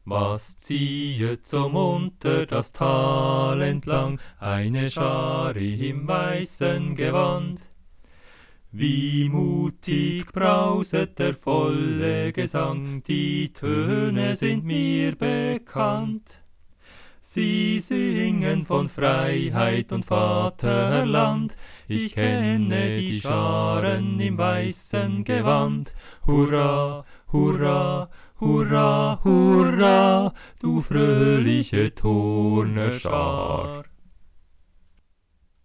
Was ziehet so munter das Tal entlang, eine Schar im weißen Gewand? Wie mutig brauset der volle Gesang, die Töne sind mir bekannt. Sie singen von Freiheit und Vaterland, ich kenne die Scharen im weißen Gewand. Hurra, hurra, hurra, hurra, du fröhliche Turnerschar.